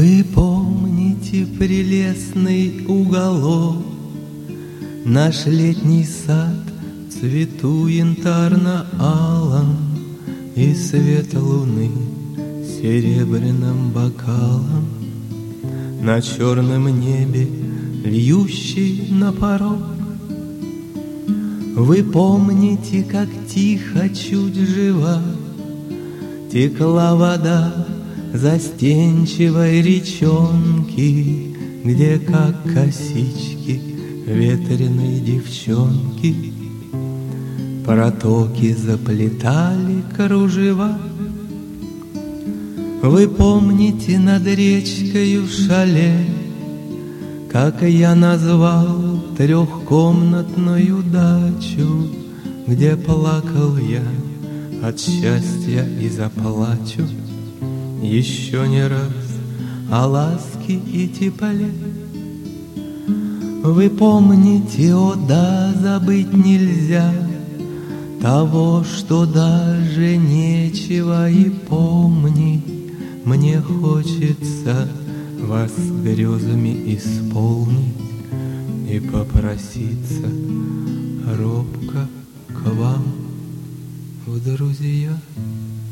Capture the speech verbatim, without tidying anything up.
Вы помните прелестный уголок, наш летний сад в цвету янтарно-алом, и свет луны серебряным бокалом на черном небе, льющий на порог. Вы помните, как тихо, чуть жива текла вода застенчивой речонки, где, как косички ветреной девчонки, протоки заплетали кружева. Вы помните над речкою шале, как я назвал трехкомнатную дачу, где плакал я от счастья и заплачу еще не раз о ласке и тепле. Вы помните, о да, забыть нельзя того, что даже нечего и помнить. Мне хочется вас грезами исполнить и попроситься робко к вам в друзья.